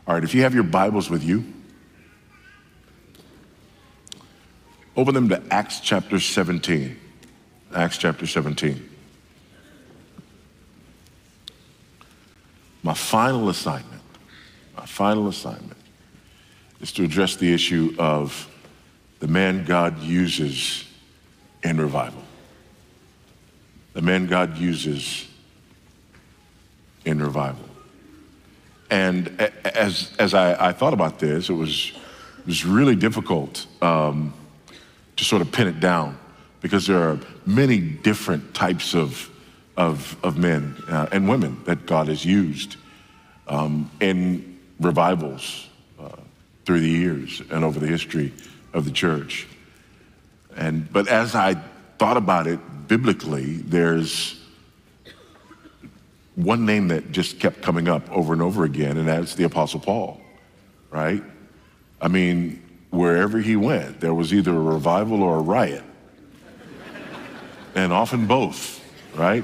All right, if you have your Bibles with you, open them to Acts chapter 17. Acts chapter 17. My final assignment is to address the issue of the man God uses in revival. The man God uses in revival. And as I thought about this, it was really difficult to sort of pin it down, because there are many different types of men and women that God has used in revivals through the years and over the history of the church. But as I thought about it biblically, there's one name that just kept coming up over and over again, and that's the Apostle Paul, right? I mean, wherever he went, there was either a revival or a riot, and often both, right?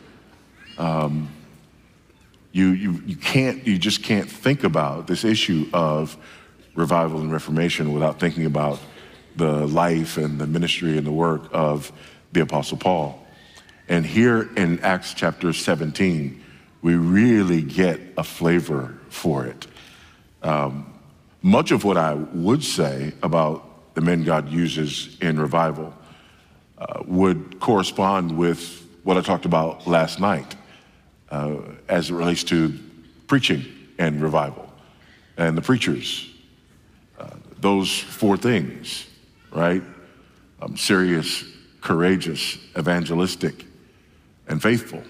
You just can't think about this issue of revival and reformation without thinking about the life and the ministry and the work of the Apostle Paul. And here in Acts chapter 17, we really get a flavor for it. Much of what I would say about the men God uses in revival would correspond with what I talked about last night as it relates to preaching and revival and the preachers. Those four things, right? Serious, courageous, evangelistic, and faithful.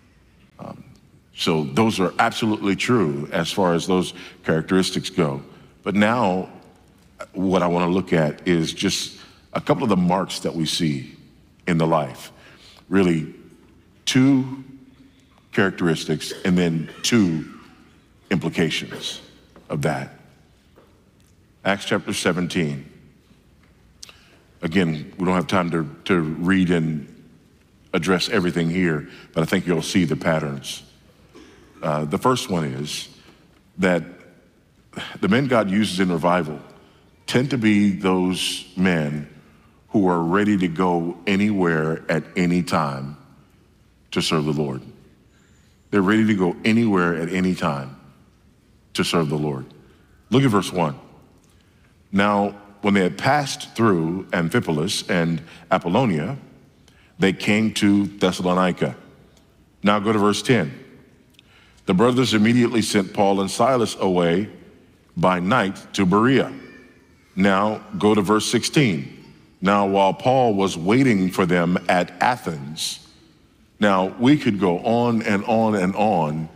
So those are absolutely true as far as those characteristics go. But now what I want to look at is just a couple of the marks that we see in the life. Really, two characteristics and then two implications of that. Acts chapter 17. Again, we don't have time to read and address everything here, but I think you'll see the patterns. The first one is that the men God uses in revival tend to be those men who are ready to go anywhere at any time to serve the Lord. They're ready to go anywhere at any time to serve the Lord. Look at verse 1. Now, when they had passed through Amphipolis and Apollonia, they came to Thessalonica. Now go to verse 10. The brothers immediately sent Paul and Silas away by night to Berea. Now go to verse 16. Now while Paul was waiting for them at Athens. Now we could go on and on and on,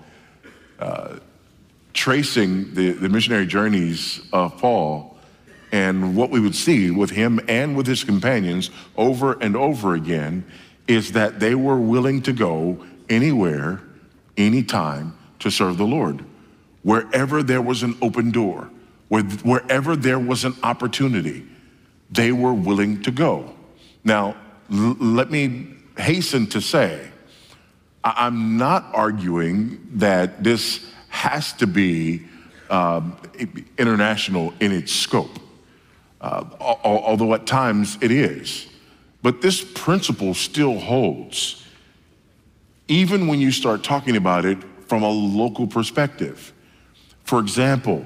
tracing the missionary journeys of Paul, and what we would see with him and with his companions over and over again is that they were willing to go anywhere, anytime to serve the Lord. Wherever there was an open door, wherever there was an opportunity, they were willing to go. Now, let me hasten to say, I'm not arguing that this has to be international in its scope, although at times it is. But this principle still holds, even when you start talking about it from a local perspective. For example,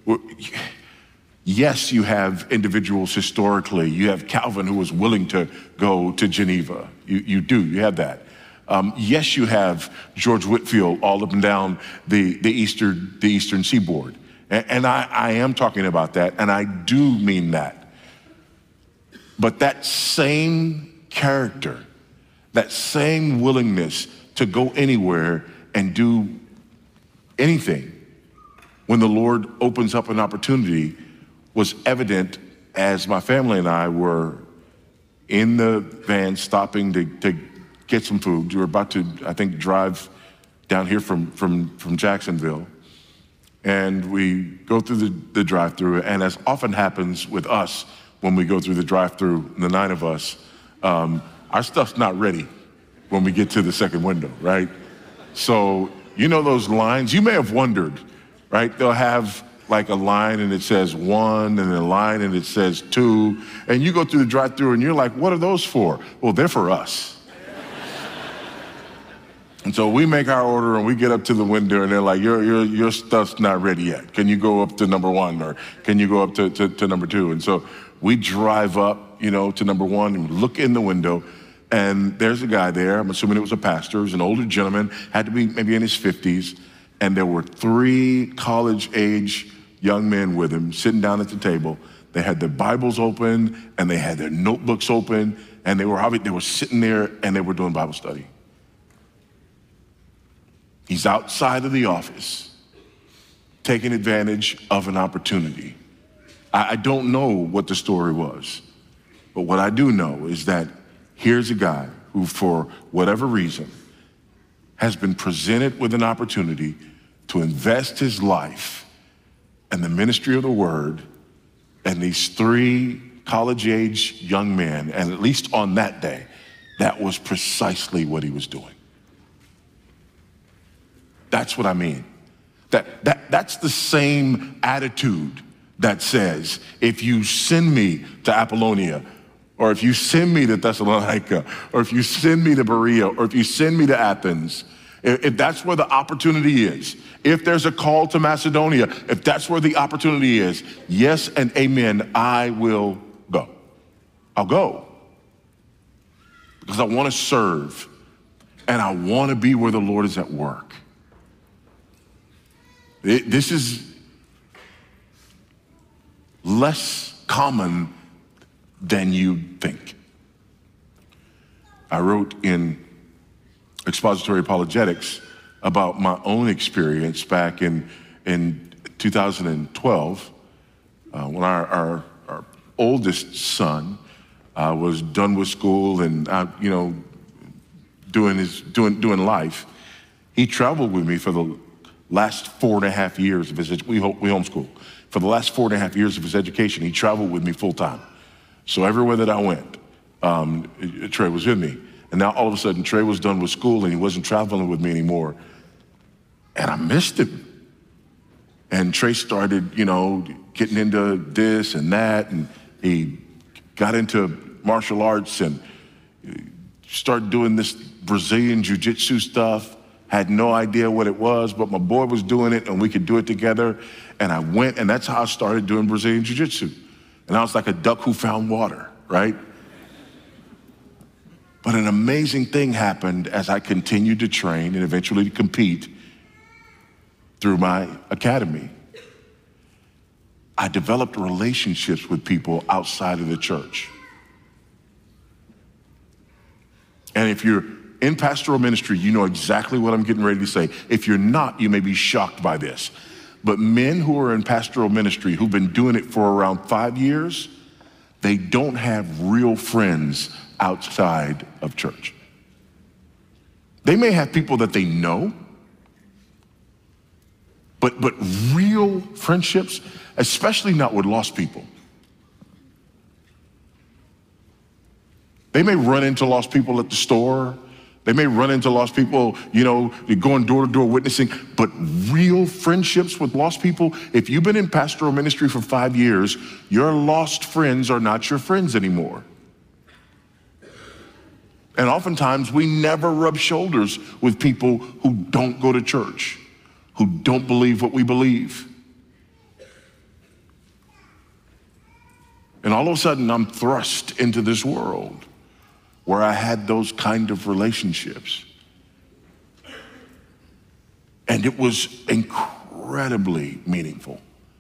yes, you have individuals historically. You have Calvin, who was willing to go to Geneva. You have that. Yes, you have George Whitefield all up and down the eastern seaboard. And I am talking about that, and I do mean that. But that same character, that same willingness to go anywhere and do anything when the Lord opens up an opportunity was evident as my family and I were in the van stopping to get some food. We were about to, I think, drive down here from Jacksonville. And we go through the drive-through, and as often happens with us when we go through the drive-through, the 9 of us, our stuff's not ready when we get to the second window, right? So, you know those lines? You may have wondered, right? They'll have like a line and it says 1 and a line and it says 2. And you go through the drive-thru and you're like, what are those for? Well, they're for us. And so we make our order and we get up to the window and they're like, your stuff's not ready yet. Can you go up to number 1 or can you go up to number 2? And so we drive up, to number 1 and look in the window and there's a guy there. I'm assuming it was a pastor. It was an older gentleman, had to be maybe in his 50s. And there were 3 college-age young men with him sitting down at the table. They had their Bibles open and they had their notebooks open and they were sitting there and they were doing Bible study. He's outside of the office, taking advantage of an opportunity. I don't know what the story was, but what I do know is that here's a guy who, for whatever reason, has been presented with an opportunity to invest his life in the ministry of the word, and these 3 college-age young men, and at least on that day, that was precisely what he was doing. That's what I mean. That's the same attitude that says, if you send me to Apollonia, or if you send me to Thessalonica, or if you send me to Berea, or if you send me to Athens, if that's where the opportunity is, if there's a call to Macedonia, if that's where the opportunity is, yes and amen, I will go. I'll go. Because I want to serve, and I want to be where the Lord is at work. This is less common than you think. I wrote in Expository Apologetics about my own experience back in 2012 when our oldest son was done with school and doing life. He traveled with me for the last 4.5 years of his, we homeschool. For the last 4.5 years of his education, he traveled with me full time. So everywhere that I went, Trey was with me. And now all of a sudden, Trey was done with school and he wasn't traveling with me anymore. And I missed him. And Trey started, getting into this and that. And he got into martial arts and started doing this Brazilian jiu-jitsu stuff. Had no idea what it was, but my boy was doing it and we could do it together. And I went, and that's how I started doing Brazilian jiu-jitsu. And I was like a duck who found water, right? But an amazing thing happened as I continued to train and eventually to compete through my academy. I developed relationships with people outside of the church. And if you're in pastoral ministry, you know exactly what I'm getting ready to say. If you're not, you may be shocked by this. But men who are in pastoral ministry who've been doing it for around 5 years, they don't have real friends outside of church. They may have people that they know, but real friendships, especially not with lost people. They may run into lost people at the store. They may run into lost people, going door to door witnessing, but real friendships with lost people, if you've been in pastoral ministry for 5 years, your lost friends are not your friends anymore. And oftentimes we never rub shoulders with people who don't go to church, who don't believe what we believe. And all of a sudden I'm thrust into this world where I had those kind of relationships. And it was incredibly meaningful.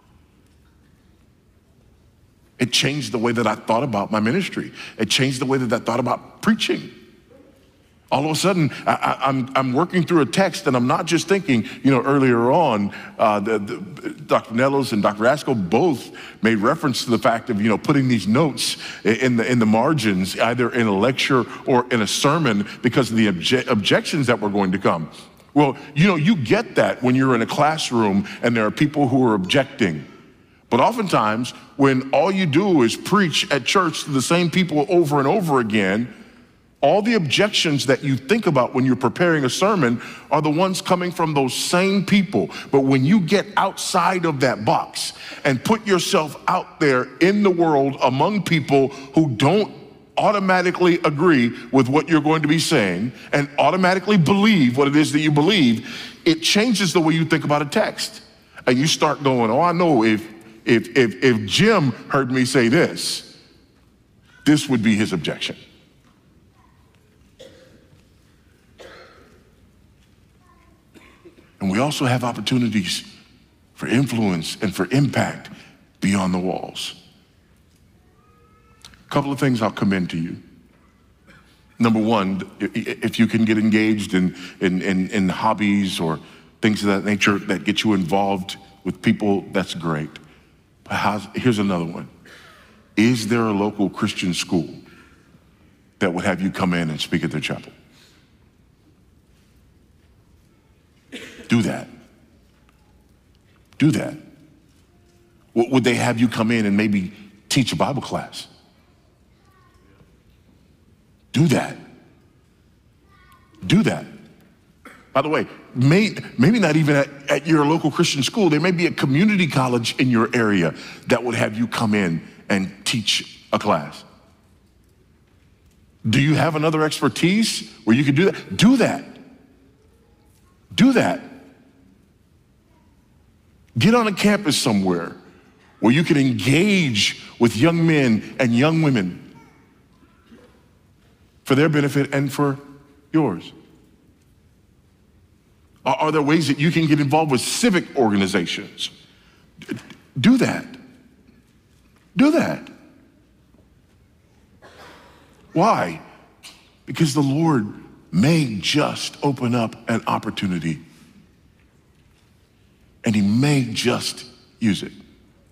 It changed the way that I thought about my ministry. It changed the way that I thought about preaching. All of a sudden, I'm working through a text and I'm not just thinking, earlier on, Dr. Nellos and Dr. Askell both made reference to the fact of, putting these notes in the margins, either in a lecture or in a sermon because of the objections that were going to come. Well, you get that when you're in a classroom and there are people who are objecting. But oftentimes, when all you do is preach at church to the same people over and over again, All the objections that you think about when you're preparing a sermon are the ones coming from those same people. But when you get outside of that box and put yourself out there in the world among people who don't automatically agree with what you're going to be saying and automatically believe what it is that you believe, it changes the way you think about a text. And you start going, oh, I know if Jim heard me say this, this would be his objection. And we also have opportunities for influence and for impact beyond the walls. A couple of things I'll commend to you. Number one, if you can get engaged in hobbies or things of that nature that get you involved with people, that's great. But here's another one. Is there a local Christian school that would have you come in and speak at their chapel? Do that. Do that. Would they have you come in and maybe teach a Bible class? Do that. Do that. By the way, maybe not even at your local Christian school. There may be a community college in your area that would have you come in and teach a class. Do you have another expertise where you could do that? Do that. Do that. Get on a campus somewhere where you can engage with young men and young women for their benefit and for yours. Are there ways that you can get involved with civic organizations? Do that. Do that. Why? Because the Lord may just open up an opportunity, and he may just use it.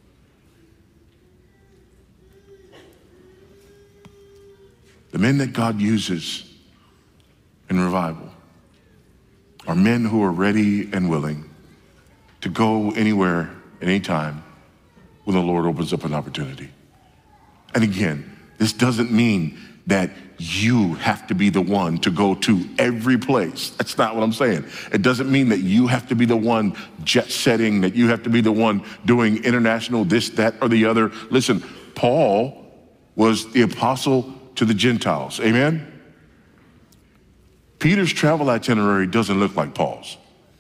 The men that God uses in revival are men who are ready and willing to go anywhere, anytime, when the Lord opens up an opportunity. And again, this doesn't mean that you have to be the one to go to every place. That's not what I'm saying. It doesn't mean that you have to be the one jet setting, that you have to be the one doing international this, that, or the other. Listen, Paul was the apostle to the Gentiles. Amen? Peter's travel itinerary doesn't look like Paul's.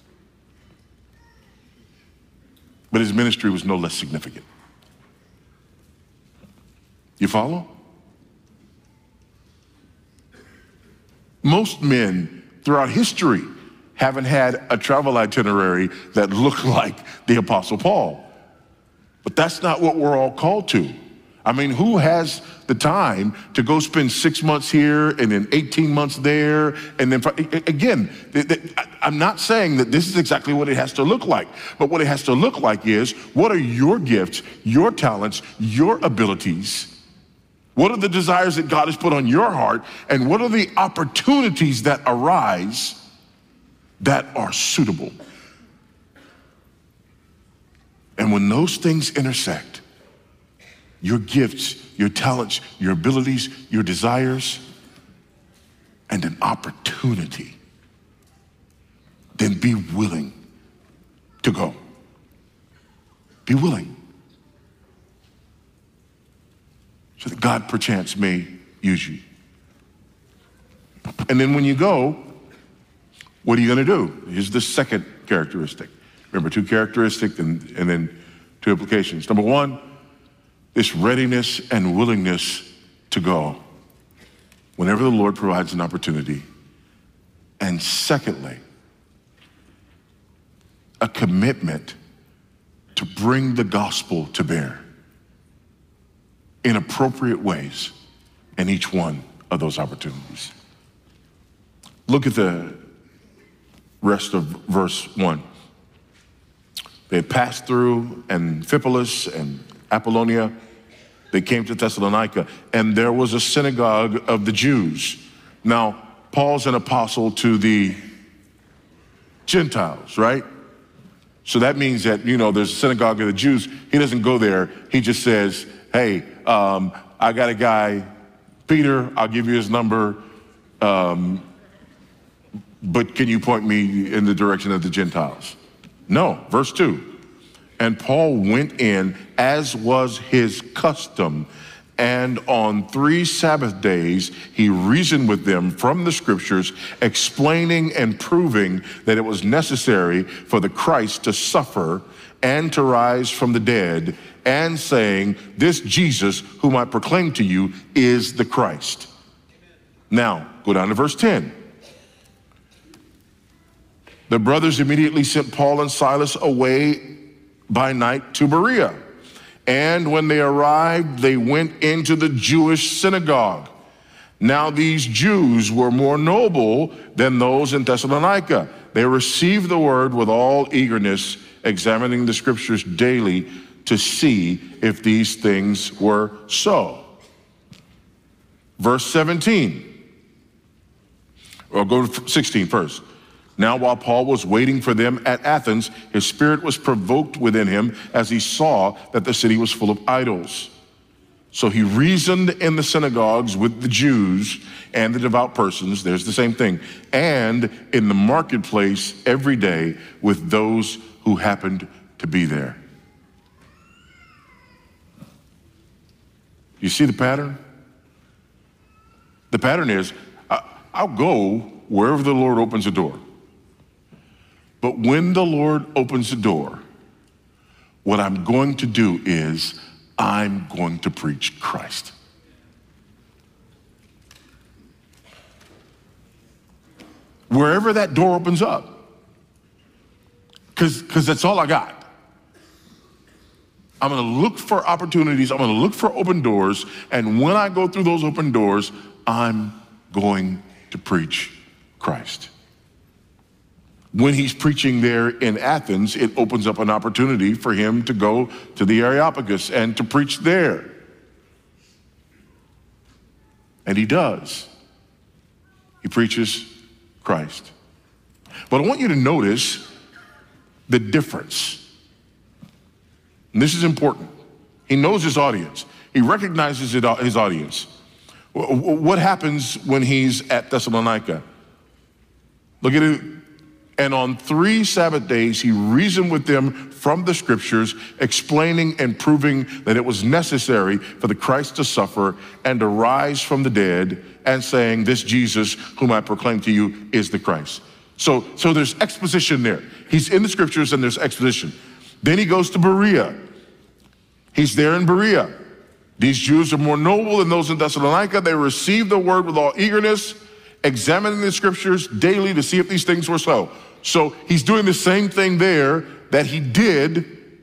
But his ministry was no less significant. You follow? Most men throughout history haven't had a travel itinerary that looked like the Apostle Paul. But that's not what we're all called to. I mean, who has the time to go spend 6 months here and then 18 months there? And then, again, I'm not saying that this is exactly what it has to look like. But what it has to look like is, what are your gifts, your talents, your abilities? What are the desires that God has put on your heart? And what are the opportunities that arise that are suitable? And when those things intersect, your gifts, your talents, your abilities, your desires, and an opportunity, then be willing to go. Be willing. So that God perchance may use you. And then when you go, what are you going to do? Here's the second characteristic. Remember, two characteristics and then two implications. Number one, this readiness and willingness to go whenever the Lord provides an opportunity. And secondly, a commitment to bring the gospel to bear in appropriate ways in each one of those opportunities. Look at the rest of verse 1. They had passed through Amphipolis and Apollonia. They came to Thessalonica, and there was a synagogue of the Jews. Now, Paul's an apostle to the Gentiles, right? So that means that, there's a synagogue of the Jews. He doesn't go there. He just says, hey, I got a guy, Peter, I'll give you his number. But can you point me in the direction of the Gentiles? No, verse 2. And Paul went in as was his custom, and on 3 Sabbath days he reasoned with them from the scriptures, explaining and proving that it was necessary for the Christ to suffer and to rise from the dead, and saying, this Jesus whom I proclaim to you is the Christ. Now, go down to verse 10. The brothers immediately sent Paul and Silas away by night to Berea. And when they arrived, they went into the Jewish synagogue. Now these Jews were more noble than those in Thessalonica. They received the word with all eagerness, examining the scriptures daily to see if these things were so. Verse 17. Or go to 16 first. Now, while Paul was waiting for them at Athens, his spirit was provoked within him as he saw that the city was full of idols. So he reasoned in the synagogues with the Jews and the devout persons, there's the same thing, and in the marketplace every day with those who happened to be there. You see the pattern? The pattern is, I'll go wherever the Lord opens a door. But when the Lord opens the door, what I'm going to do is I'm going to preach Christ. Wherever that door opens up, because that's all I got. I'm going to look for opportunities. I'm going to look for open doors. And when I go through those open doors, I'm going to preach Christ. When he's preaching there in Athens, it opens up an opportunity for him to go to the Areopagus and to preach there. And he does. He preaches Christ. But I want you to notice the difference. And this is important. He knows his audience. He recognizes his audience. What happens when he's at Thessalonica? Look at it. And on 3 Sabbath days, he reasoned with them from the scriptures, explaining and proving that it was necessary for the Christ to suffer and to rise from the dead, and saying, this Jesus whom I proclaim to you is the Christ. So there's exposition there. He's in the scriptures and there's exposition. Then he goes to Berea. He's there in Berea. These Jews are more noble than those in Thessalonica. They received the word with all eagerness, examining the scriptures daily to see if these things were so. So he's doing the same thing there that he did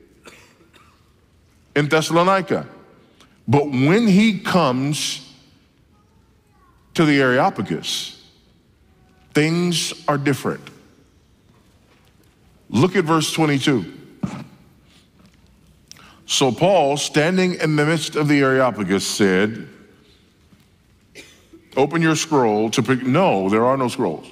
in Thessalonica. But when he comes to the Areopagus, things are different. Look at verse 22. So Paul, standing in the midst of the Areopagus, said, open your scroll to pick. No, there are no scrolls.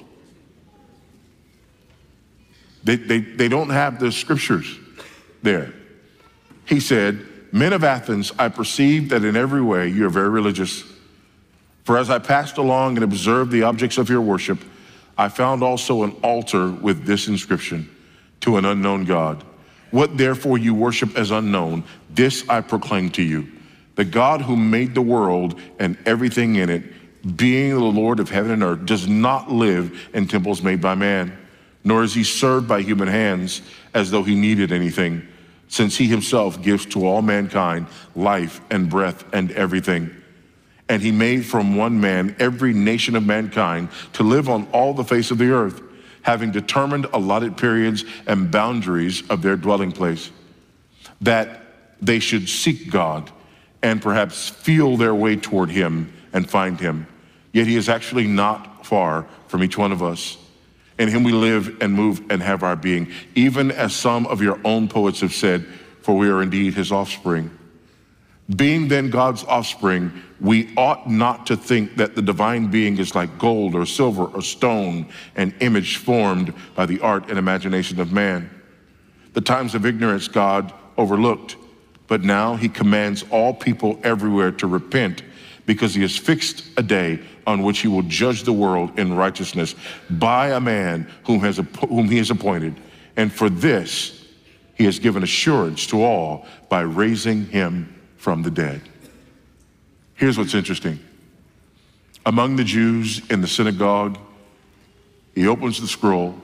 They don't have the scriptures there. He said, men of Athens, I perceive that in every way you are very religious. For as I passed along and observed the objects of your worship, I found also an altar with this inscription, to an unknown God. What therefore you worship as unknown, this I proclaim to you. The God who made the world and everything in it, being the Lord of heaven and earth, does not live in temples made by man, nor is he served by human hands as though he needed anything, since he himself gives to all mankind life and breath and everything. And he made from one man every nation of mankind to live on all the face of the earth, having determined allotted periods and boundaries of their dwelling place, that they should seek God and perhaps feel their way toward him and find him. Yet he is actually not far from each one of us. In him we live and move and have our being, even as some of your own poets have said, for we are indeed his offspring. Being then God's offspring, we ought not to think that the divine being is like gold or silver or stone, an image formed by the art and imagination of man. The times of ignorance God overlooked, but now he commands all people everywhere to repent, because he has fixed a day on which he will judge the world in righteousness by a man whom he has appointed. And for this, he has given assurance to all by raising him from the dead. Here's what's interesting. Among the Jews in the synagogue, he opens the scroll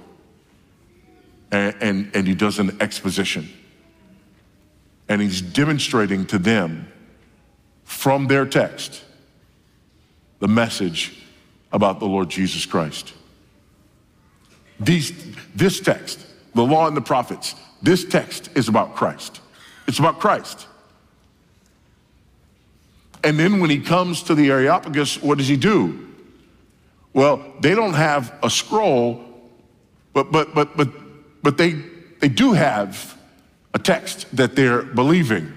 and he does an exposition. And he's demonstrating to them from their text the message about the Lord Jesus Christ. This text, the law and the prophets, this text is about Christ. It's about Christ. And then when he comes to the Areopagus, what does he do? Well, they don't have a scroll, but they do have a text that they're believing.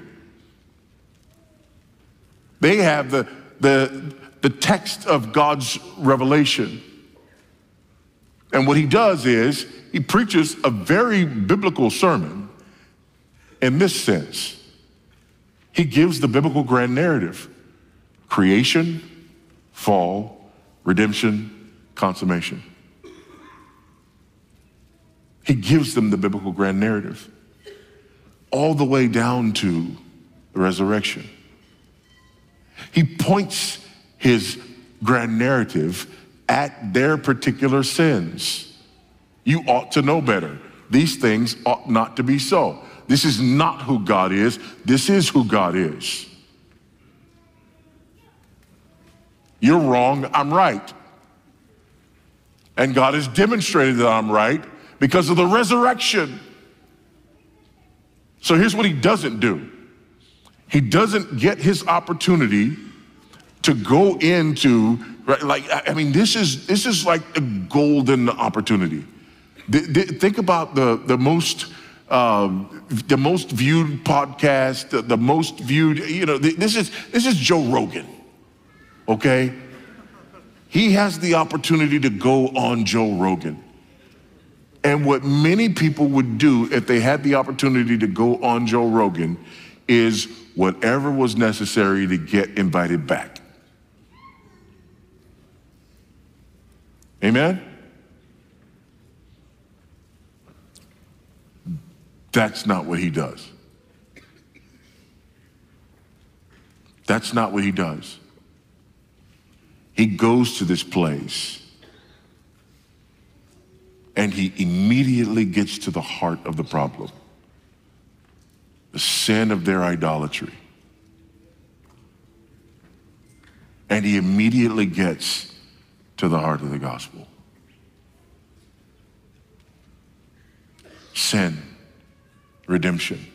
They have the text of God's revelation. And what he does is he preaches a very biblical sermon in this sense. He gives the biblical grand narrative: creation, fall, redemption, consummation. He gives them the biblical grand narrative all the way down to the resurrection. He points his grand narrative at their particular sins. You ought to know better. These things ought not to be so. This is not who God is. This is who God is. You're wrong, I'm right. And God has demonstrated that I'm right because of the resurrection. So here's what he doesn't do. He doesn't get his opportunity to go into, this is like a golden opportunity. Think about the most viewed podcast, the most viewed, this is Joe Rogan, okay? He has the opportunity to go on Joe Rogan. And what many people would do if they had the opportunity to go on Joe Rogan is whatever was necessary to get invited back. Amen? That's not what he does. That's not what he does. He goes to this place and he immediately gets to the heart of the problem, the sin of their idolatry. And he immediately gets to the heart of the gospel. Sin, redemption,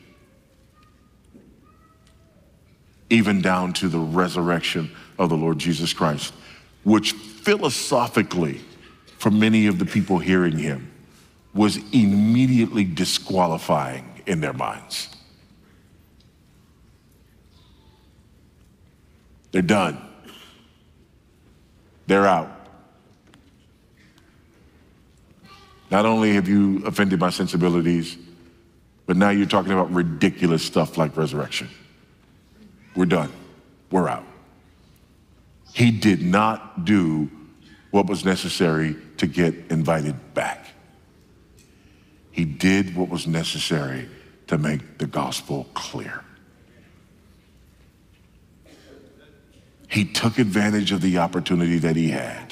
even down to the resurrection of the Lord Jesus Christ, which philosophically, for many of the people hearing him, was immediately disqualifying in their minds. They're done. They're out. Not only have you offended my sensibilities, but now you're talking about ridiculous stuff like resurrection. We're done. We're out. He did not do what was necessary to get invited back. He did what was necessary to make the gospel clear. He took advantage of the opportunity that he had.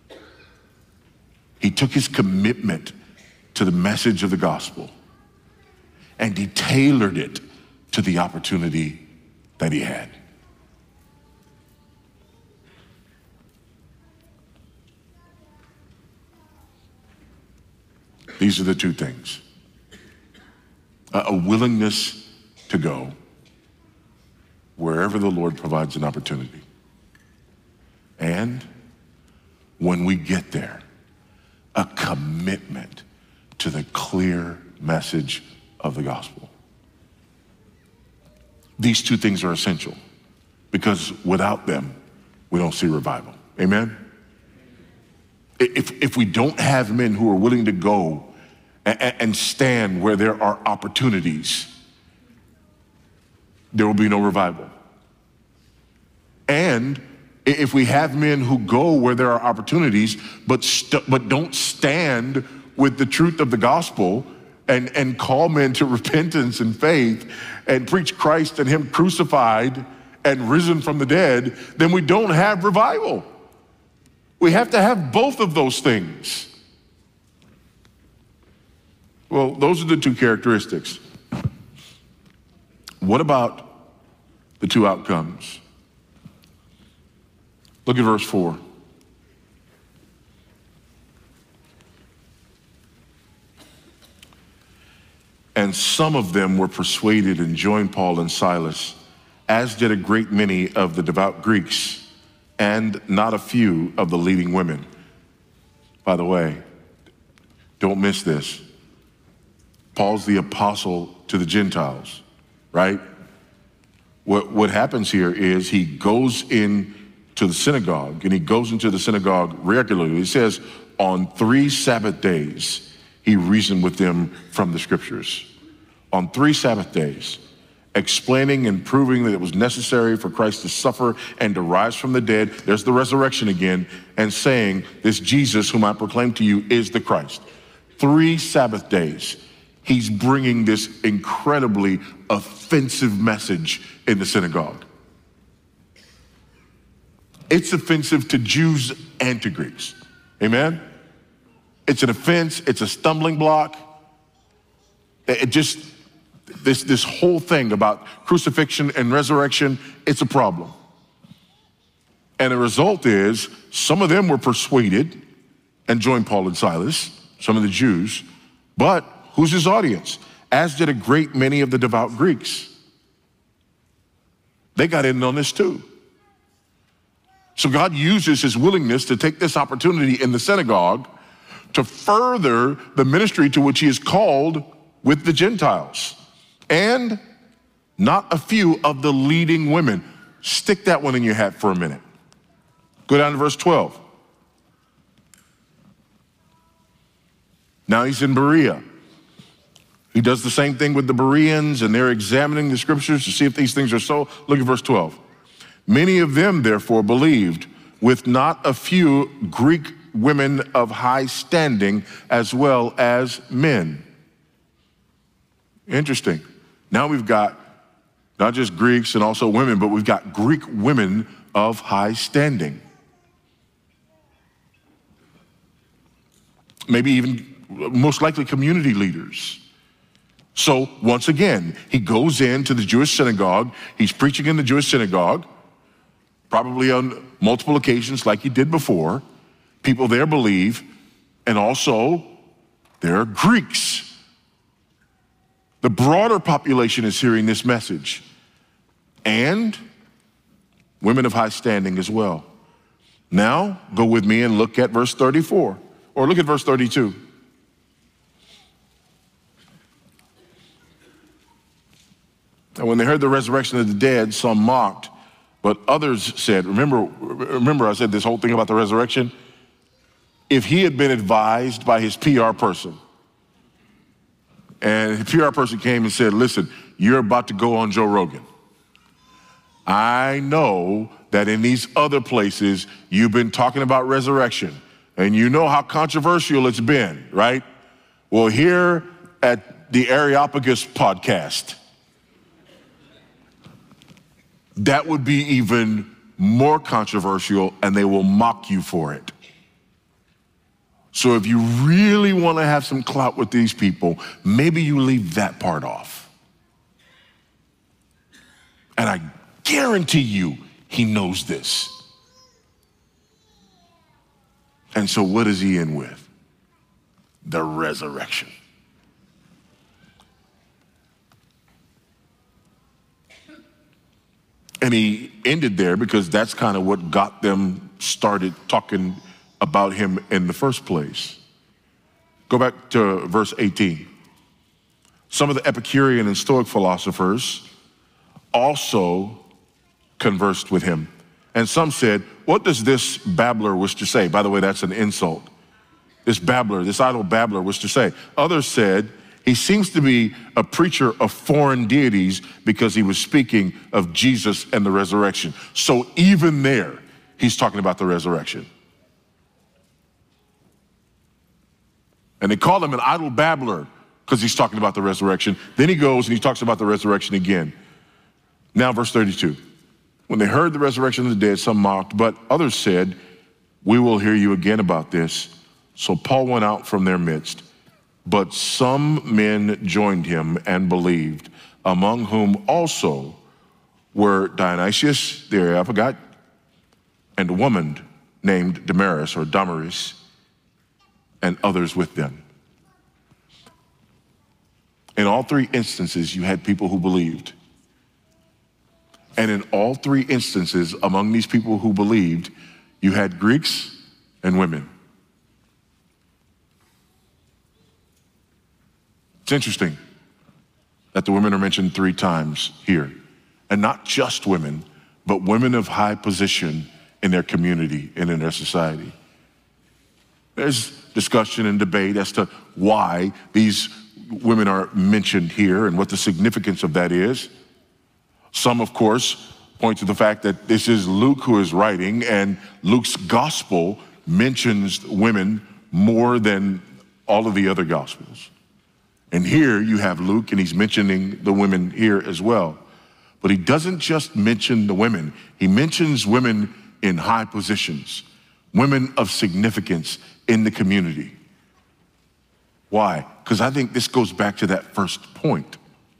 He took his commitment to the message of the gospel and he tailored it to the opportunity that he had. These are the two things. A willingness to go wherever the Lord provides an opportunity. And when we get there, a commitment to the clear message of the gospel. These two things are essential because without them, we don't see revival. Amen? If we don't have men who are willing to go and stand where there are opportunities, there will be no revival. And If we have men who go where there are opportunities, but don't stand with the truth of the gospel and call men to repentance and faith and preach Christ and him crucified and risen from the dead, then we don't have revival. We have to have both of those things. Well, those are the two characteristics. What about the two outcomes? Look at verse 4. And some of them were persuaded and joined Paul and Silas, as did a great many of the devout Greeks, and not a few of the leading women. By the way, don't miss this. Paul's the apostle to the Gentiles, right? What happens here is he goes in to the synagogue, and he goes into the synagogue regularly. He says on 3 Sabbath days, he reasoned with them from the scriptures. On 3 Sabbath days, explaining and proving that it was necessary for Christ to suffer and to rise from the dead. There's the resurrection again, and saying this Jesus whom I proclaim to you is the Christ. 3 Sabbath days, he's bringing this incredibly offensive message in the synagogue. It's offensive to Jews and to Greeks. Amen? It's an offense. It's a stumbling block. This whole thing about crucifixion and resurrection, it's a problem. And the result is some of them were persuaded and joined Paul and Silas, some of the Jews, but who's his audience? As did a great many of the devout Greeks. They got in on this too. So God uses his willingness to take this opportunity in the synagogue to further the ministry to which he is called with the Gentiles. And not a few of the leading women. Stick that one in your hat for a minute. Go down to verse 12. Now he's in Berea. He does the same thing with the Bereans, and they're examining the scriptures to see if these things are so. Look at verse 12. Many of them, therefore, believed, with not a few Greek women of high standing as well as men. Interesting. Now we've got not just Greeks and also women, but we've got Greek women of high standing. Maybe even most likely community leaders. So once again, he goes into the Jewish synagogue. He's preaching in the Jewish synagogue, probably on multiple occasions like he did before. People there believe, and also there are Greeks. The broader population is hearing this message, and women of high standing as well. Now, go with me and look at verse 34, or look at verse 32. And when they heard the resurrection of the dead, some mocked, but others said, remember I said this whole thing about the resurrection? If he had been advised by his PR person, and the PR person came and said, listen, you're about to go on Joe Rogan. I know that in these other places, you've been talking about resurrection, and you know how controversial it's been, right? Well, here at the Areopagus podcast, that would be even more controversial, and they will mock you for it. So if you really want to have some clout with these people, maybe you leave that part off. And I guarantee you, he knows this. And so what is he in with? The resurrection. And he ended there because that's kind of what got them started talking about him in the first place. Go back to verse 18. Some of the Epicurean and Stoic philosophers also conversed with him. And some said, what does this babbler wish to say? By the way, that's an insult. This babbler, this idle babbler wish to say. Others said, he seems to be a preacher of foreign deities because he was speaking of Jesus and the resurrection. So even there, he's talking about the resurrection. And they call him an idle babbler because he's talking about the resurrection. Then he goes and he talks about the resurrection again. Now, verse 32. When they heard the resurrection of the dead, some mocked, but others said, we will hear you again about this. So Paul went out from their midst. But some men joined him and believed, among whom also were Dionysius the Areopagite and a woman named Damaris, and others with them. In all three instances, you had people who believed. And in all three instances, among these people who believed, you had Greeks and women. It's interesting that the women are mentioned 3 times here. And not just women, but women of high position in their community and in their society. There's discussion and debate as to why these women are mentioned here and what the significance of that is. Some, of course, point to the fact that this is Luke who is writing, and Luke's gospel mentions women more than all of the other gospels. And here you have Luke, and he's mentioning the women here as well. But he doesn't just mention the women. He mentions women in high positions, women of significance in the community. Why? Because I think this goes back to that first point.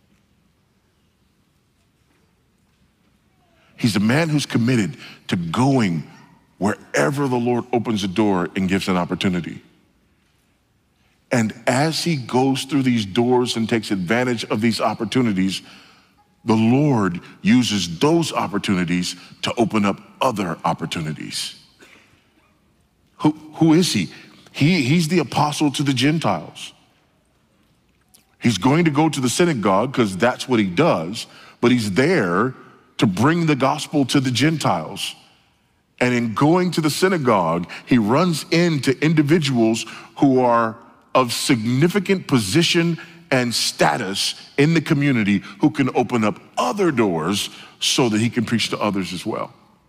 He's a man who's committed to going wherever the Lord opens a door and gives an opportunity. And as he goes through these doors and takes advantage of these opportunities, the Lord uses those opportunities to open up other opportunities. Who is he? He's the apostle to the Gentiles. He's going to go to the synagogue because that's what he does, but he's there to bring the gospel to the Gentiles. And in going to the synagogue, he runs into individuals who are of significant position and status in the community who can open up other doors so that he can preach to others as well.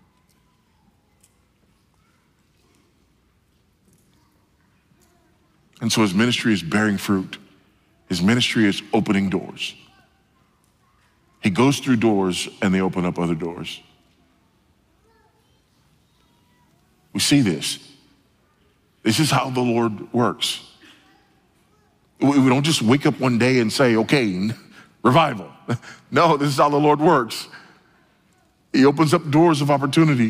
And so his ministry is bearing fruit. His ministry is opening doors. He goes through doors and they open up other doors. We see this. This is how the Lord works. We don't just wake up one day and say, okay, revival. No, this is how the Lord works. He opens up doors of opportunity.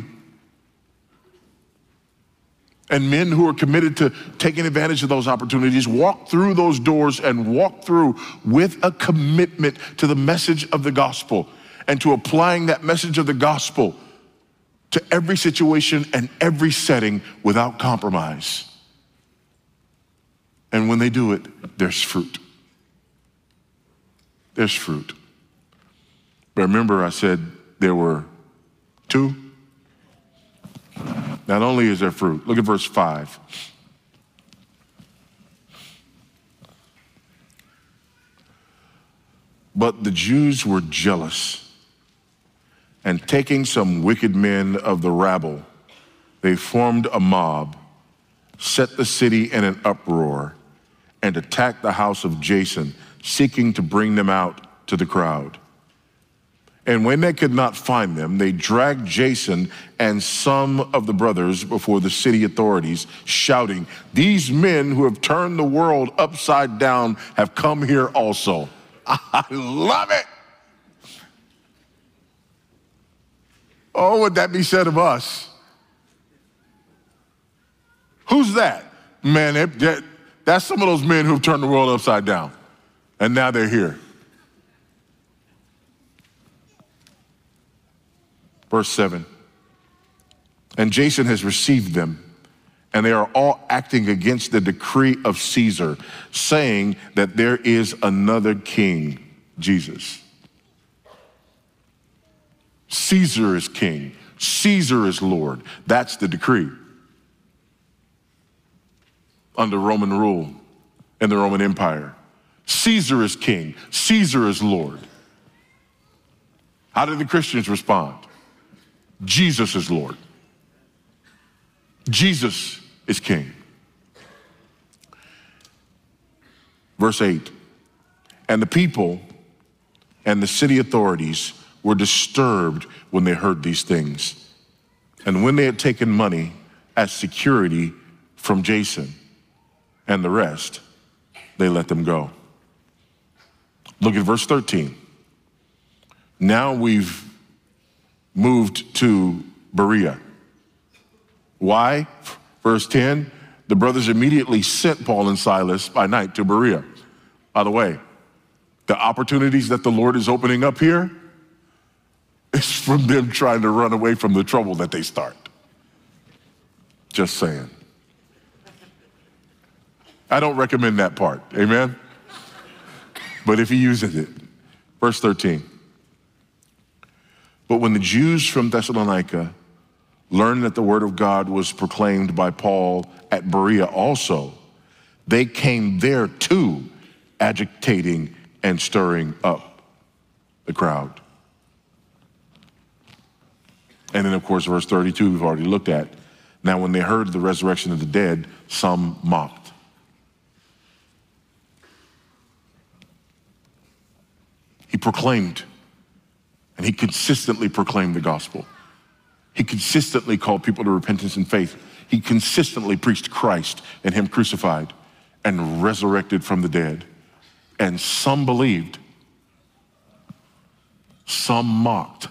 And men who are committed to taking advantage of those opportunities walk through those doors and walk through with a commitment to the message of the gospel and to applying that message of the gospel to every situation and every setting without compromise. And when they do it, there's fruit. There's fruit. But remember, I said there were 2. Not only is there fruit, look at verse 5. But the Jews were jealous, and taking some wicked men of the rabble, they formed a mob, set the city in an uproar, and attacked the house of Jason, seeking to bring them out to the crowd. And when they could not find them, they dragged Jason and some of the brothers before the city authorities, shouting, "These men who have turned the world upside down have come here also." I love it. Oh, would that be said of us? Who's that? Man, that's some of those men who've turned the world upside down. And now they're here. Verse 7. And Jason has received them, and they are all acting against the decree of Caesar, saying that there is another king, Jesus. Caesar is king. Caesar is Lord. That's the decree. Under Roman rule in the Roman Empire. Caesar is king. Caesar is Lord. How did the Christians respond? Jesus is Lord. Jesus is king. Verse 8, and the people and the city authorities were disturbed when they heard these things. And when they had taken money as security from Jason and the rest, they let them go. Look at verse 13. Now we've moved to Berea. Why? Verse 10, the brothers immediately sent Paul and Silas by night to Berea. By the way, the opportunities that the Lord is opening up here is from them trying to run away from the trouble that they start. Just saying. I don't recommend that part, amen? But if he uses it. Verse 13. But when the Jews from Thessalonica learned that the word of God was proclaimed by Paul at Berea also, they came there too, agitating and stirring up the crowd. And then, of course, verse 32, we've already looked at. Now, when they heard the resurrection of the dead, some mocked. He proclaimed, and he consistently proclaimed the gospel. He consistently called people to repentance and faith. He consistently preached Christ and him crucified and resurrected from the dead. And some believed, some mocked,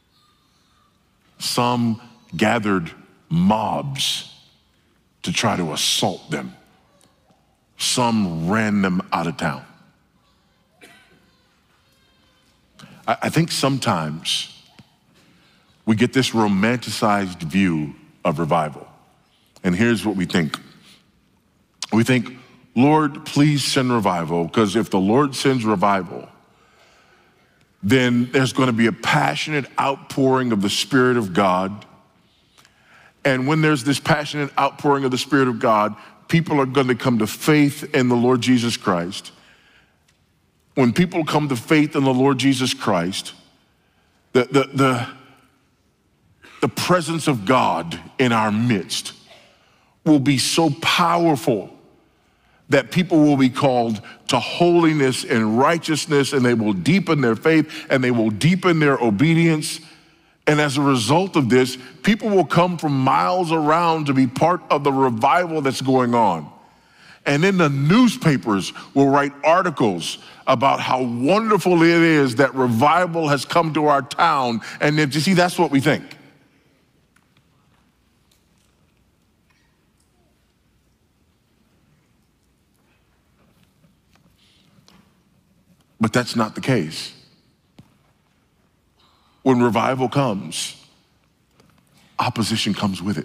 some gathered mobs to try to assault them. Some ran them out of town. I think sometimes we get this romanticized view of revival. And here's what we think. We think, Lord, please send revival, because if the Lord sends revival, then there's going to be a passionate outpouring of the Spirit of God. And when there's this passionate outpouring of the Spirit of God, people are going to come to faith in the Lord Jesus Christ. When people come to faith in the Lord Jesus Christ, the presence of God in our midst will be so powerful that people will be called to holiness and righteousness, and they will deepen their faith and they will deepen their obedience. And as a result of this, people will come from miles around to be part of the revival that's going on. And then the newspapers will write articles about how wonderful it is that revival has come to our town. And then, you see, that's what we think. But that's not the case. When revival comes, opposition comes with it.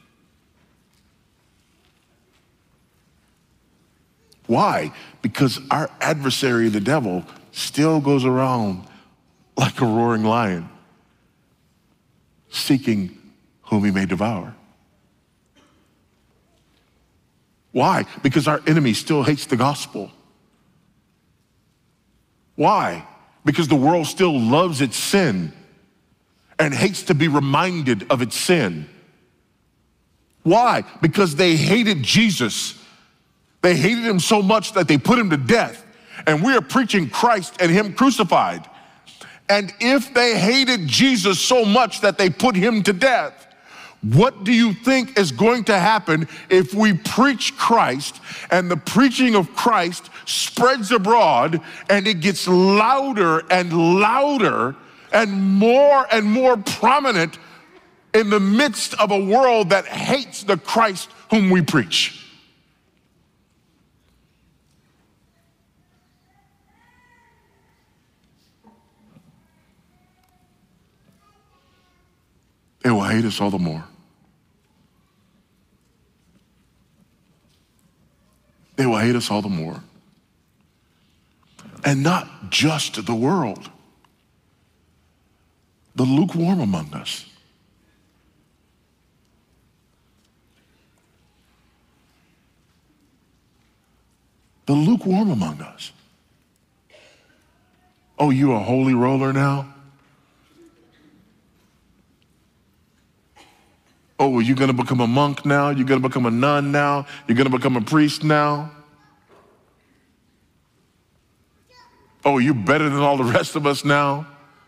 Why? Because our adversary, the devil, still goes around like a roaring lion, seeking whom he may devour. Why? Because our enemy still hates the gospel. Why? Because the world still loves its sin and hates to be reminded of its sin. Why? Because they hated Jesus. They hated him so much that they put him to death. And we are preaching Christ and him crucified. And if they hated Jesus so much that they put him to death, what do you think is going to happen if we preach Christ and the preaching of Christ spreads abroad and it gets louder and louder and more prominent in the midst of a world that hates the Christ whom we preach? They will hate us all the more. They will hate us all the more. And not just the world. The lukewarm among us. The lukewarm among us. Oh, you a holy roller now? Oh, are you going to become a monk now? You're going to become a nun now? You're going to become a priest now? Oh, you're better than all the rest of us now?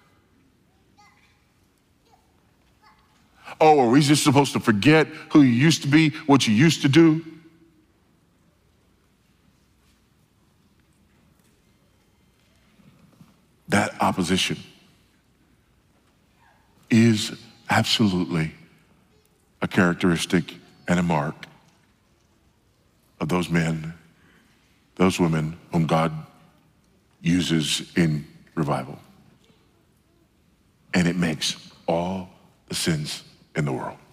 Oh, are we just supposed to forget who you used to be, what you used to do? That opposition is absolutely a characteristic and a mark of those men, those women whom God uses in revival. And it makes all the sins in the world.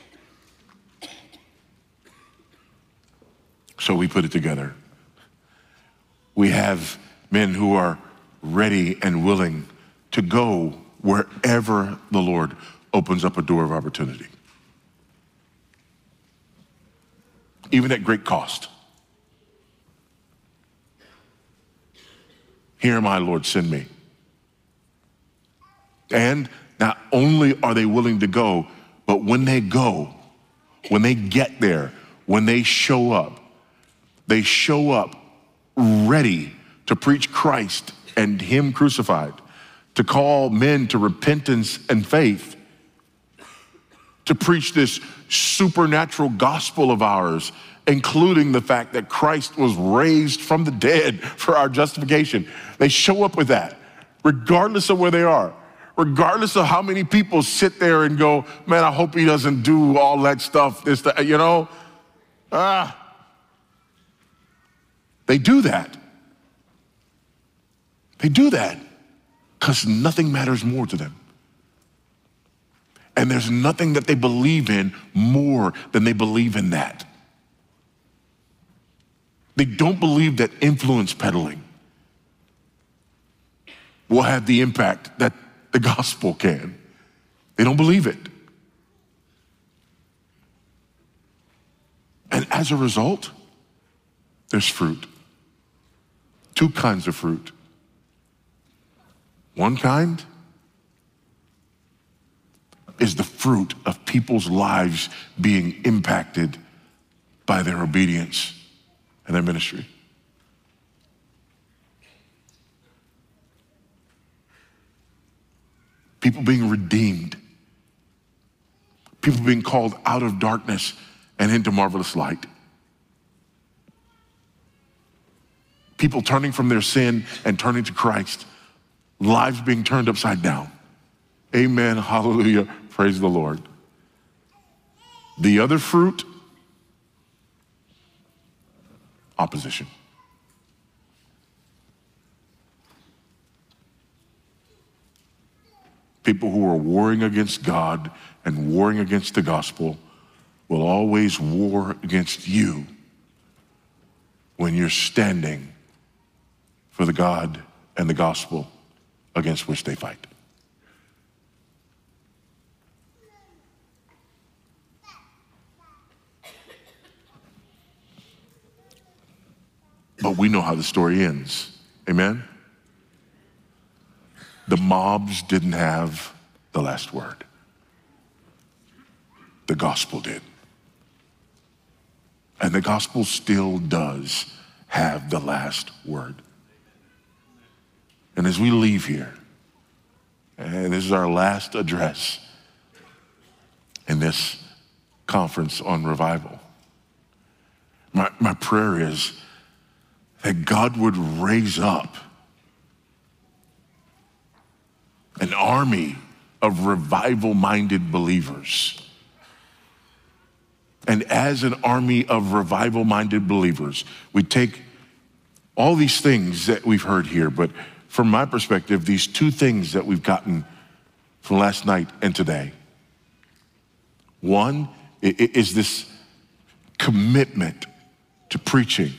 So we put it together. We have men who are ready and willing to go wherever the Lord opens up a door of opportunity, even at great cost. Here am I, Lord, send me. And not only are they willing to go, but when they go, when they get there, when they show up ready to preach Christ and him crucified, to call men to repentance and faith, to preach this supernatural gospel of ours, including the fact that Christ was raised from the dead for our justification. They show up with that, regardless of where they are, regardless of how many people sit there and go, man, I hope he doesn't do all that stuff, this, that, you know? They do that. They do that because nothing matters more to them. And there's nothing that they believe in more than they believe in that. They don't believe that influence peddling will have the impact that the gospel can. They don't believe it. And as a result, there's fruit. Two kinds of fruit. One kind is the fruit of people's lives being impacted by their obedience and their ministry. People being redeemed. People being called out of darkness and into marvelous light. People turning from their sin and turning to Christ. Lives being turned upside down. Amen, hallelujah, praise the Lord. The other fruit, opposition. People who are warring against God and warring against the gospel will always war against you when you're standing for the God and the gospel against which they fight. But we know how the story ends. Amen? The mobs didn't have the last word. The gospel did. And the gospel still does have the last word. And as we leave here, and this is our last address in this conference on revival, my prayer is that God would raise up an army of revival-minded believers. And as an army of revival-minded believers, we take all these things that we've heard here, but from my perspective, these two things that we've gotten from last night and today. One is this commitment to preaching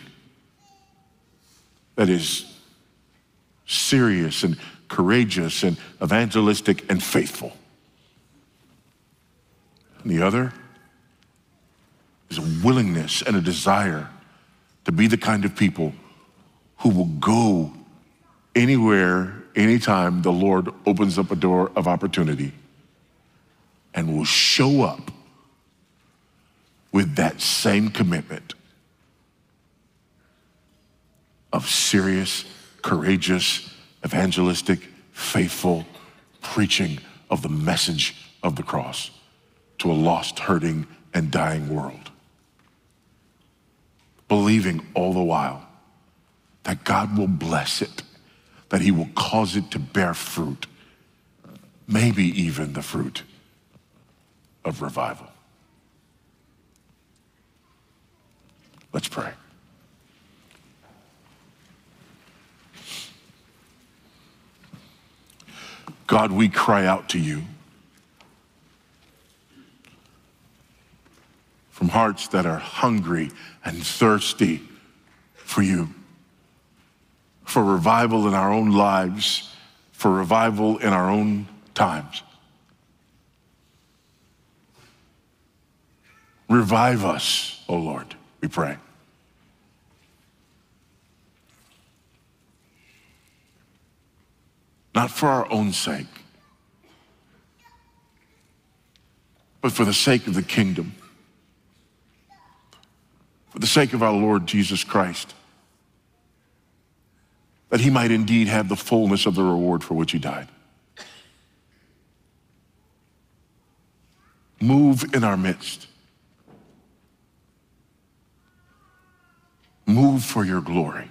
that is serious and courageous and evangelistic and faithful. And the other is a willingness and a desire to be the kind of people who will go anywhere, anytime the Lord opens up a door of opportunity and will show up with that same commitment of serious, courageous, evangelistic, faithful preaching of the message of the cross to a lost, hurting, and dying world. Believing all the while that God will bless it, that he will cause it to bear fruit, maybe even the fruit of revival. Let's pray. God, we cry out to you from hearts that are hungry and thirsty for you, for revival in our own lives, for revival in our own times. Revive us, O Lord, we pray. Not for our own sake, but for the sake of the kingdom, for the sake of our Lord Jesus Christ, that he might indeed have the fullness of the reward for which he died. Move in our midst. Move for your glory.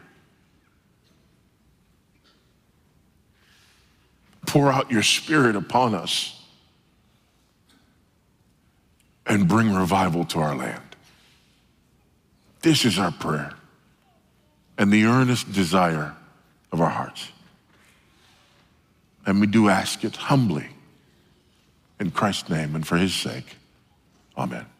Pour out your Spirit upon us and bring revival to our land. This is our prayer and the earnest desire of our hearts. And we do ask it humbly in Christ's name and for his sake. Amen.